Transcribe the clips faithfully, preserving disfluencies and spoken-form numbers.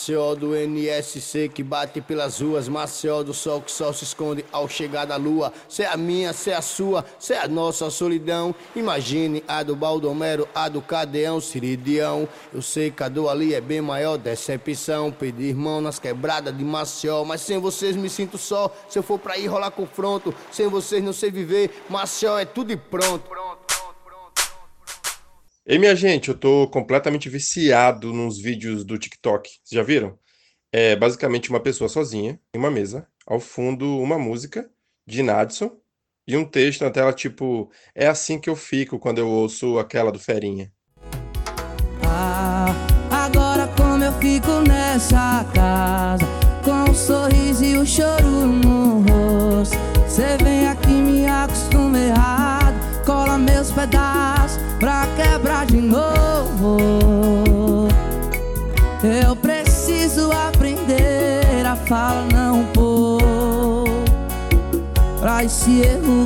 Maceió do N S C que bate pelas ruas, Maceió do sol que só se esconde ao chegar da lua. Cê é a minha, cê é a sua, cê é a nossa solidão. Imagine a do Baldomero, a do Cadeão, Ciridião. Eu sei que a do ali é bem maior, decepção. Pedir mão nas quebradas de Maceió, mas sem vocês me sinto só. Se eu for pra ir rolar confronto, sem vocês não sei viver. Maceió é tudo e pronto. Ei, minha gente, eu tô completamente viciado nos vídeos do TikTok. Vocês já viram? É basicamente uma pessoa sozinha, em uma mesa, ao fundo uma música de Nadson e um texto na tela tipo: é assim que eu fico quando eu ouço aquela do Ferinha. Ah, agora como eu fico nessa casa, com o sorriso e o choro no rosto. Cê vem aqui me acostuma errado, cola meus pedaços pra quebrar de novo. Eu preciso aprender a falar não pôr pra esse erro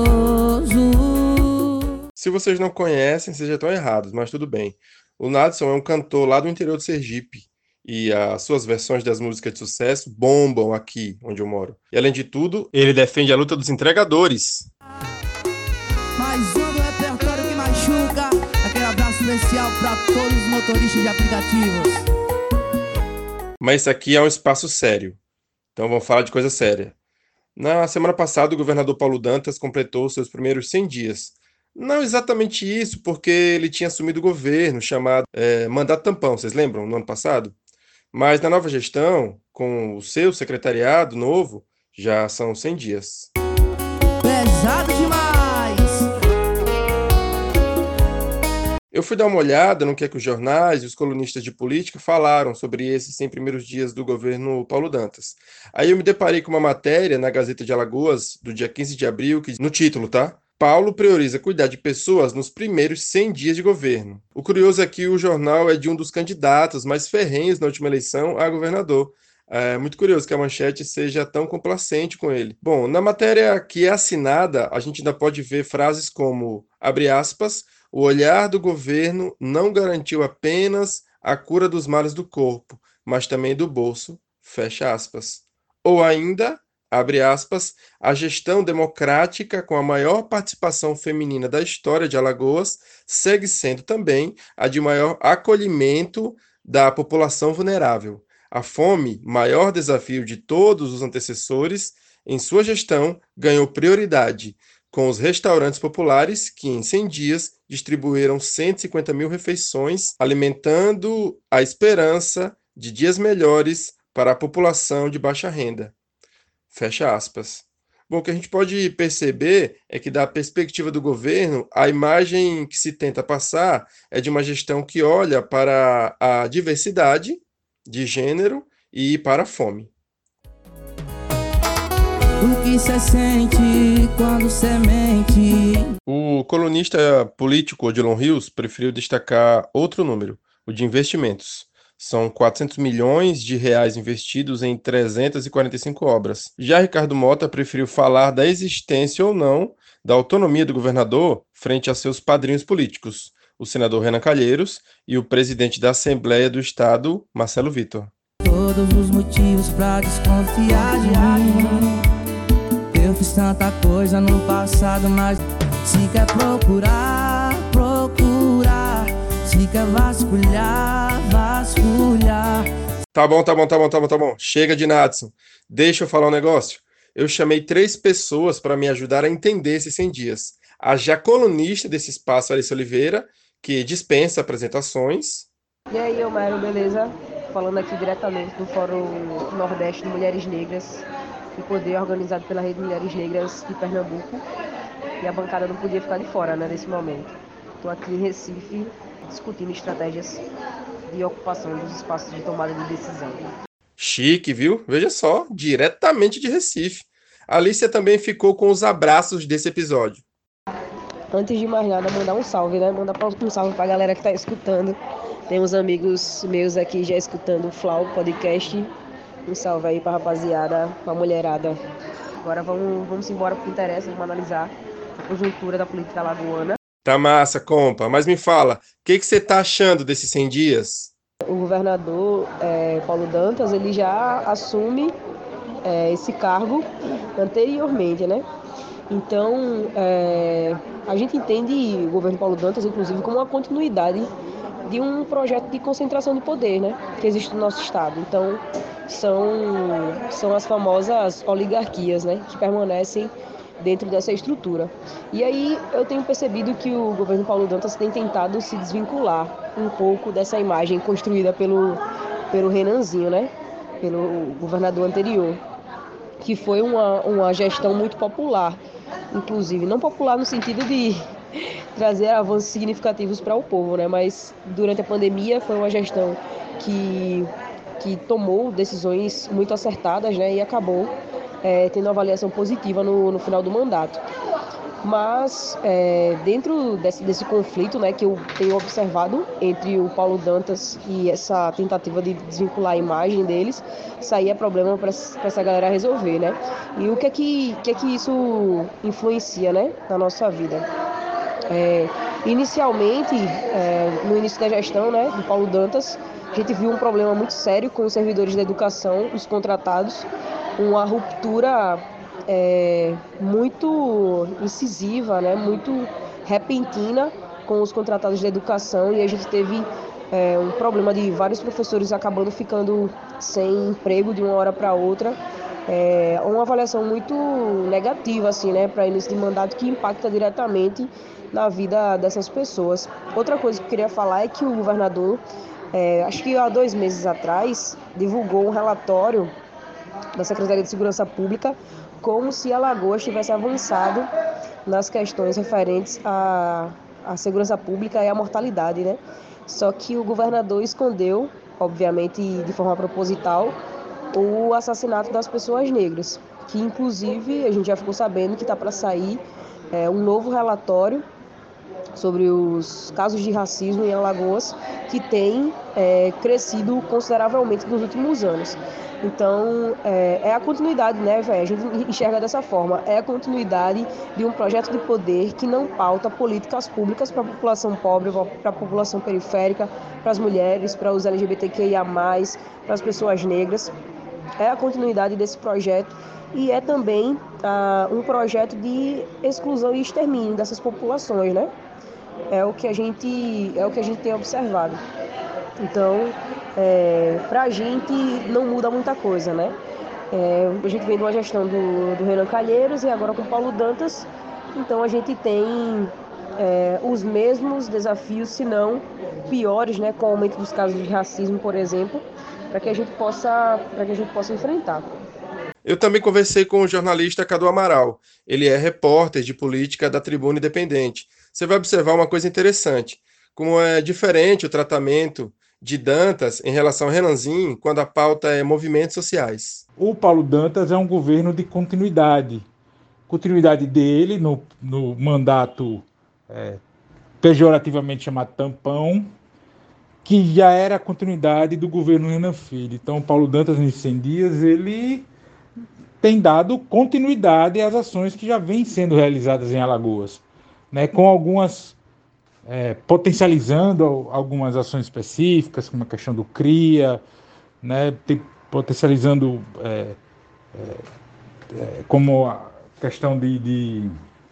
gostoso. Se vocês não conhecem, vocês já estão errados, mas tudo bem. O Nadson é um cantor lá do interior do Sergipe e as suas versões das músicas de sucesso bombam aqui onde eu moro. E além de tudo, ele defende a luta dos entregadores. Mais um do repertório que machuca. Aquele abraço especial pra todos os motoristas de aplicativos. Mas isso aqui é um espaço sério, então vamos falar de coisa séria. Na semana passada, o governador Paulo Dantas completou seus primeiros cem dias. Não exatamente isso, porque ele tinha assumido o governo, chamado é, mandato tampão, vocês lembram, no ano passado? Mas na nova gestão, com o seu secretariado novo, já são cem dias. Pesado demais! Eu fui dar uma olhada no que é que os jornais e os colunistas de política falaram sobre esses cem primeiros dias do governo Paulo Dantas. Aí eu me deparei com uma matéria na Gazeta de Alagoas, do dia quinze de abril, que no título, tá? Paulo prioriza cuidar de pessoas nos primeiros cem dias de governo. O curioso é que o jornal é de um dos candidatos mais ferrenhos na última eleição a governador. É muito curioso que a manchete seja tão complacente com ele. Bom, na matéria que é assinada, a gente ainda pode ver frases como, abre aspas, o olhar do governo não garantiu apenas a cura dos males do corpo, mas também do bolso, fecha aspas. Ou ainda, abre aspas, a gestão democrática com a maior participação feminina da história de Alagoas segue sendo também a de maior acolhimento da população vulnerável. A fome, maior desafio de todos os antecessores, em sua gestão ganhou prioridade, com os restaurantes populares que em cem dias distribuíram cento e cinquenta mil refeições, alimentando a esperança de dias melhores para a população de baixa renda. Fecha aspas. Bom, o que a gente pode perceber é que, da perspectiva do governo, a imagem que se tenta passar é de uma gestão que olha para a diversidade de gênero e para a fome. O que cê sente quando cê mente? O colunista político Odilon Rios preferiu destacar outro número, o de investimentos. São quatrocentos milhões de reais investidos em trezentas e quarenta e cinco obras. Já Ricardo Mota preferiu falar da existência ou não da autonomia do governador frente a seus padrinhos políticos, o senador Renan Calheiros e o presidente da Assembleia do Estado, Marcelo Vitor. Todos os motivos pra desconfiar de mim. Eu fiz tanta coisa no passado, mas se quer procurar, procurar. Se quer vasculhar, vasculhar. Tá bom, tá bom, tá bom, tá bom, tá bom. Chega de Nadson. Deixa eu falar um negócio. Eu chamei três pessoas para me ajudar a entender esses cem dias. A já colunista desse espaço, Alice Oliveira, que dispensa apresentações. E aí, Homero, beleza? Falando aqui diretamente do Fórum Nordeste de Mulheres Negras, e poder organizado pela Rede Mulheres Negras de Pernambuco. E a bancada não podia ficar de fora, né, nesse momento. Estou aqui em Recife, discutindo estratégias de ocupação dos espaços de tomada de decisão. Chique, viu? Veja só, diretamente de Recife. A Alicia também ficou com os abraços desse episódio. Antes de mais nada, mandar um salve, né? Mandar um salve pra galera que tá escutando. Tem uns amigos meus aqui já escutando o Flau Podcast. Um salve aí pra rapaziada, pra mulherada. Agora vamos, vamos embora pro que interessa, vamos analisar a conjuntura da política alagoana. Tá massa, compa. Mas me fala, o que que você tá achando desses cem dias? O governador é, Paulo Dantas, ele já assume é, esse cargo anteriormente, né? Então, é, a gente entende o governo Paulo Dantas, inclusive, como uma continuidade de um projeto de concentração de poder, né, que existe no nosso estado. Então, são, são as famosas oligarquias, né, que permanecem dentro dessa estrutura. E aí eu tenho percebido que o governo Paulo Dantas tem tentado se desvincular um pouco dessa imagem construída pelo, pelo Renanzinho, né, pelo governador anterior, que foi uma, uma gestão muito popular, inclusive, não popular no sentido de trazer avanços significativos para o povo, né? Mas durante a pandemia foi uma gestão que, que tomou decisões muito acertadas, né? E acabou é, tendo uma avaliação positiva no, no final do mandato. Mas é, dentro desse, desse conflito, né, que eu tenho observado entre o Paulo Dantas e essa tentativa de desvincular a imagem deles, saía problema para essa galera resolver, né? E o que é que, que, é que isso influencia, né, na nossa vida? É, inicialmente, é, no início da gestão, né, do Paulo Dantas, a gente viu um problema muito sério com os servidores da educação, os contratados, uma ruptura é, muito incisiva, né, muito repentina com os contratados da educação, e a gente teve é, um problema de vários professores acabando ficando sem emprego de uma hora para outra. É uma avaliação muito negativa, assim, né, para início de mandato, que impacta diretamente na vida dessas pessoas. Outra coisa que eu queria falar é que o governador, é, acho que há dois meses atrás, divulgou um relatório da Secretaria de Segurança Pública como se Alagoas tivesse avançado nas questões referentes à, à segurança pública e à mortalidade, né? Só que o governador escondeu, obviamente de forma proposital, o assassinato das pessoas negras, que inclusive a gente já ficou sabendo que está para sair é, um novo relatório sobre os casos de racismo em Alagoas, que tem é, crescido consideravelmente nos últimos anos. Então, é, é a continuidade, né, velho? A gente enxerga dessa forma. É a continuidade de um projeto de poder que não pauta políticas públicas para a população pobre, para a população periférica, para as mulheres, para os L G B T Q I A mais, para as pessoas negras. É a continuidade desse projeto e é também ah, um projeto de exclusão e extermínio dessas populações, né? É o que a gente, é o que a gente tem observado. Então, é, para a gente não muda muita coisa, né? É, a gente vem de uma gestão do, do Renan Calheiros e agora com o Paulo Dantas, então a gente tem é, os mesmos desafios, se não piores, né? Com o aumento dos casos de racismo, por exemplo, para que a gente possa, para que a gente possa enfrentar. Eu também conversei com o jornalista Cadu Amaral. Ele é repórter de política da Tribuna Independente. Você vai observar uma coisa interessante, como é diferente o tratamento de Dantas em relação ao Renanzinho quando a pauta é movimentos sociais. O Paulo Dantas é um governo de continuidade. Continuidade dele no, no mandato é, pejorativamente chamado tampão, que já era a continuidade do governo Renan Filho. Então, Paulo Dantas, nesses cem dias, ele tem dado continuidade às ações que já vêm sendo realizadas em Alagoas, né, com algumas, é, potencializando algumas ações específicas, como a questão do CRIA, né, tem, potencializando é, é, é, como a questão de, de,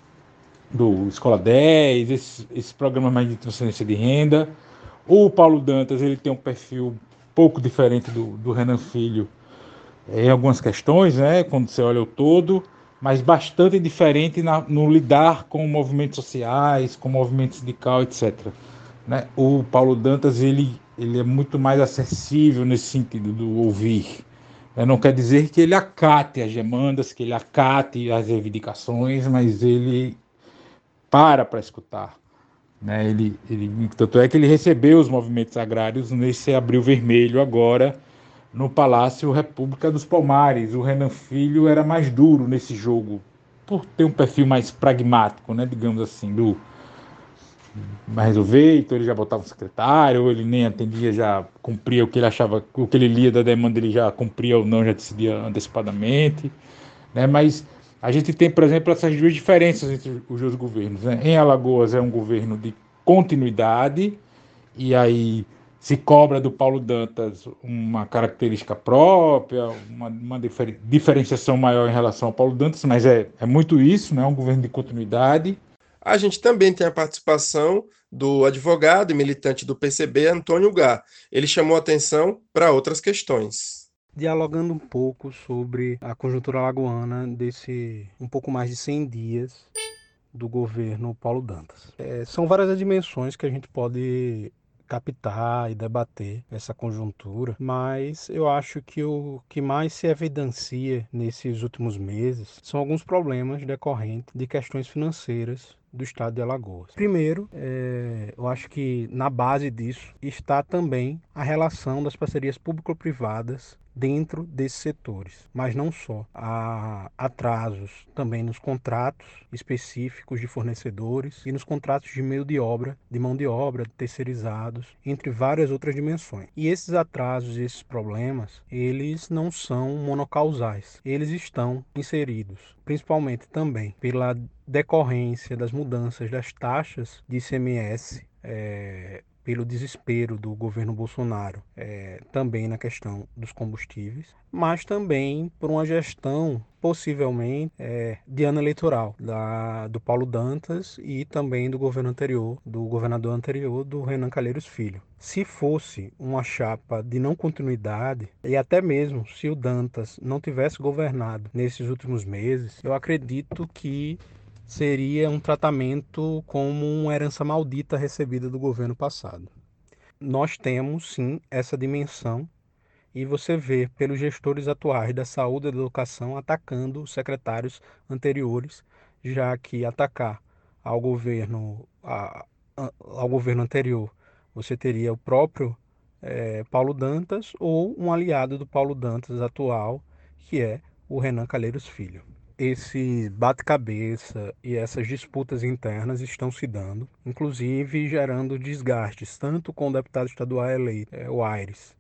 do Escola dez, esses, esses programas mais de transferência de renda. O Paulo Dantas, ele tem um perfil um pouco diferente do, do Renan Filho em algumas questões, né, quando você olha o todo, mas bastante diferente na, no lidar com movimentos sociais, com movimento sindical, etcétera. Né? O Paulo Dantas, ele, ele é muito mais acessível nesse sentido do ouvir. Né? Não quer dizer que ele acate as demandas, que ele acate as reivindicações, mas ele para para escutar. Né? Ele, ele, tanto é que ele recebeu os movimentos agrários nesse Abril Vermelho agora, no Palácio República dos Palmares. O Renan Filho era mais duro nesse jogo, por ter um perfil mais pragmático, né, digamos assim, do mais resolver, então ele já botava um secretário, ou ele nem atendia, já cumpria o que ele achava, o que ele lia da demanda, ele já cumpria ou não, já decidia antecipadamente, né, mas a gente tem, por exemplo, essas duas diferenças entre os dois governos, né? Em Alagoas é um governo de continuidade, e aí se cobra do Paulo Dantas uma característica própria, uma, uma difer, diferenciação maior em relação ao Paulo Dantas, mas é, é muito isso, né? Um governo de continuidade. A gente também tem a participação do advogado e militante do P C B, Antônio Gá. Ele chamou atenção para outras questões. Dialogando um pouco sobre a conjuntura alagoana desse um pouco mais de cem dias do governo Paulo Dantas. É, são várias as dimensões que a gente pode captar e debater essa conjuntura, mas eu acho que o que mais se evidencia nesses últimos meses são alguns problemas decorrentes de questões financeiras do estado de Alagoas. Primeiro, é, eu acho que na base disso está também a relação das parcerias público-privadas dentro desses setores, mas não só. Há atrasos também nos contratos específicos de fornecedores e nos contratos de meio de obra, de mão de obra, terceirizados, entre várias outras dimensões. E esses atrasos e esses problemas, eles não são monocausais, eles estão inseridos, principalmente também pela decorrência das mudanças das taxas de I C M S, é, pelo desespero do governo Bolsonaro, é, também na questão dos combustíveis, mas também por uma gestão possivelmente é, de ano eleitoral da, do Paulo Dantas e também do governo anterior, do governador anterior, do Renan Calheiros Filho. Se fosse uma chapa de não continuidade, e até mesmo se o Dantas não tivesse governado nesses últimos meses, eu acredito que seria um tratamento como uma herança maldita recebida do governo passado. Nós temos, sim, essa dimensão e você vê pelos gestores atuais da saúde e da educação atacando os secretários anteriores, já que atacar ao governo, a, a, ao governo anterior, você teria o próprio é, Paulo Dantas ou um aliado do Paulo Dantas atual, que é o Renan Calheiros Filho. Esse bate-cabeça e essas disputas internas estão se dando, inclusive gerando desgastes, tanto com o deputado estadual eleito, é, o Aires,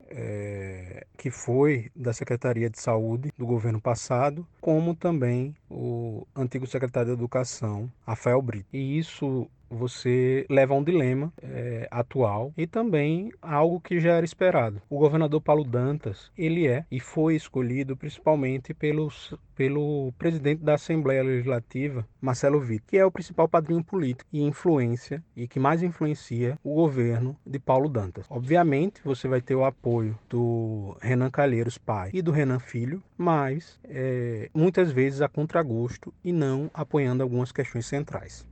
é, que foi da Secretaria de Saúde do governo passado, como também o antigo secretário de Educação, Rafael Brito. E isso você leva a um dilema é, atual e também algo que já era esperado. O governador Paulo Dantas, ele é e foi escolhido principalmente pelos, pelo presidente da Assembleia Legislativa, Marcelo Vitor, que é o principal padrinho político e influência e que mais influencia o governo de Paulo Dantas. Obviamente, você vai ter o apoio do Renan Calheiros pai e do Renan filho, mas é, muitas vezes a contragosto e não apoiando algumas questões centrais.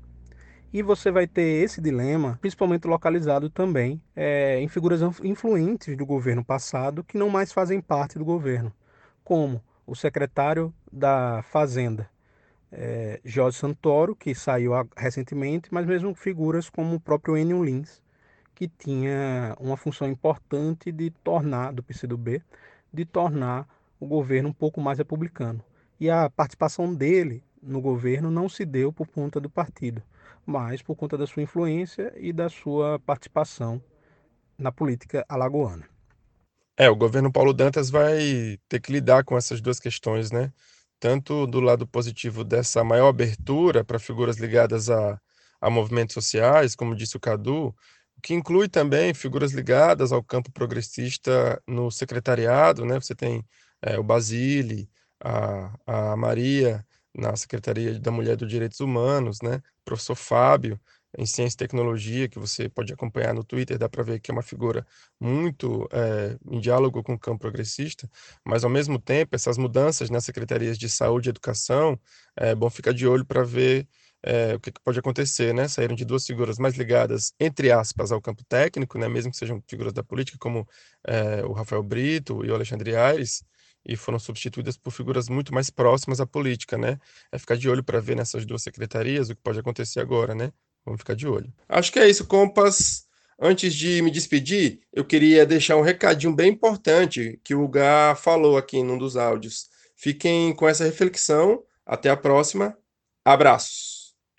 E você vai ter esse dilema, principalmente localizado também é, em figuras influentes do governo passado que não mais fazem parte do governo, como o secretário da Fazenda, é, Jorge Santoro, que saiu recentemente, mas mesmo figuras como o próprio Enio Lins, que tinha uma função importante de tornar, do P C do B, de tornar o governo um pouco mais republicano. E a participação dele no governo não se deu por conta do partido, mas por conta da sua influência e da sua participação na política alagoana. É, o governo Paulo Dantas vai ter que lidar com essas duas questões, né? Tanto do lado positivo dessa maior abertura para figuras ligadas a, a movimentos sociais, como disse o Cadu, que inclui também figuras ligadas ao campo progressista no secretariado, né? Você tem é, o Basile, a, a Maria na Secretaria da Mulher e dos Direitos Humanos, né? O professor Fábio em Ciência e Tecnologia, que você pode acompanhar no Twitter, dá para ver que é uma figura muito é, em diálogo com o campo progressista, mas ao mesmo tempo essas mudanças nas secretarias de saúde e educação, é bom ficar de olho para ver É, o que, que pode acontecer, né? Saíram de duas figuras mais ligadas, entre aspas, ao campo técnico, né? Mesmo que sejam figuras da política, como é, o Rafael Brito e o Alexandre Aires, e foram substituídas por figuras muito mais próximas à política, né? É ficar de olho para ver nessas duas secretarias o que pode acontecer agora, né? Vamos ficar de olho. Acho que é isso, compas. Antes de me despedir, eu queria deixar um recadinho bem importante que o Gá falou aqui num dos áudios. Fiquem com essa reflexão. Até a próxima. Abraços.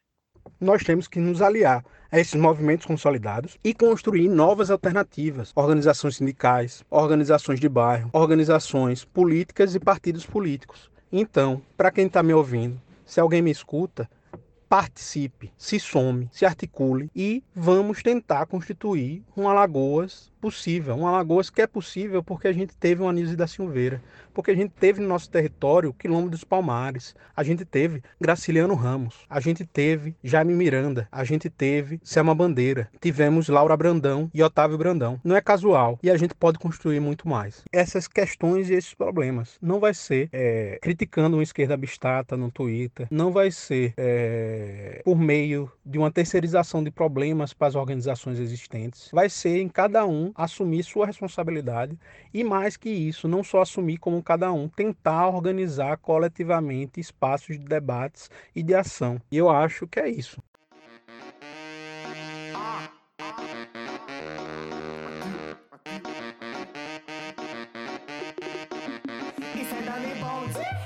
Nós temos que nos aliar a esses movimentos consolidados e construir novas alternativas, organizações sindicais, organizações de bairro, organizações políticas e partidos políticos. Então, para quem está me ouvindo, se alguém me escuta, participe, se some, se articule e vamos tentar constituir um Alagoas possível, um Alagoas que é possível porque a gente teve um Anísio da Silveira, porque a gente teve no nosso território Quilombo dos Palmares, a gente teve Graciliano Ramos, a gente teve Jaime Miranda, a gente teve Selma Bandeira, tivemos Laura Brandão e Otávio Brandão. Não é casual e a gente pode construir muito mais. Essas questões e esses problemas não vai ser é, criticando uma esquerda abstrata no Twitter, não vai ser é, por meio de uma terceirização de problemas para as organizações existentes, vai ser em cada um assumir sua responsabilidade e, mais que isso, não só assumir como cada um, tentar organizar coletivamente espaços de debates e de ação. E eu acho que é isso. Isso é Dani Bolt.